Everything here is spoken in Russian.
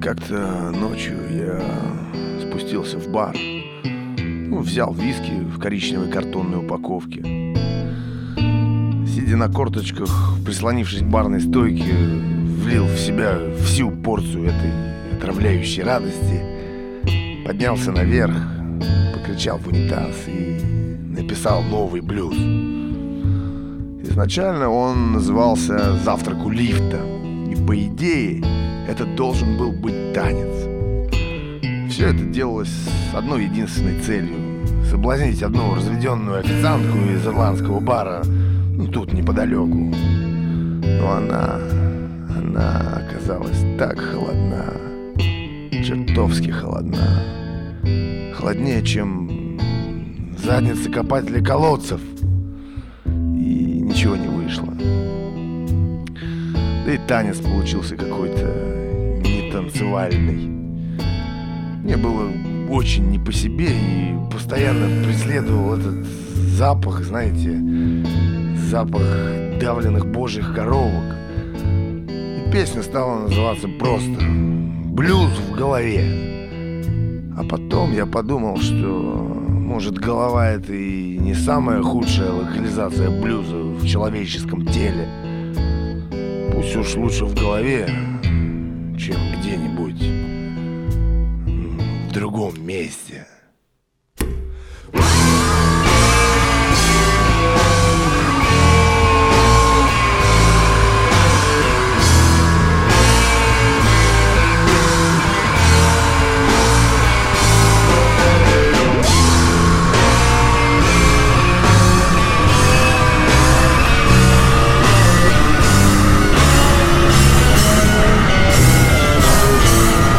Как-то ночью я спустился в бар, взял виски в коричневой картонной упаковке. Сидя на корточках, прислонившись к барной стойке, влил в себя всю порцию этой отравляющей радости, поднялся наверх, покричал в унитаз и написал новый блюз. Изначально он назывался «Завтрак у лифта», и по идее это должен был быть танец. Все это делалось с одной единственной целью — соблазнить одну разведенную официантку из ирландского бара, тут неподалеку. Но она оказалась так холодна, чертовски холодна. Холоднее, чем задницы копателей колодцев. И ничего не вышло. Да и танец получился какой-то нетанцевальный. Мне было очень не по себе, и постоянно преследовал этот запах, знаете, запах давленных божьих коровок. И песня стала называться просто «Блюз в голове». А потом я подумал, что, может, голова — это и не самая худшая локализация блюза в человеческом теле. Пусть уж лучше в голове, чем где-нибудь в другом месте.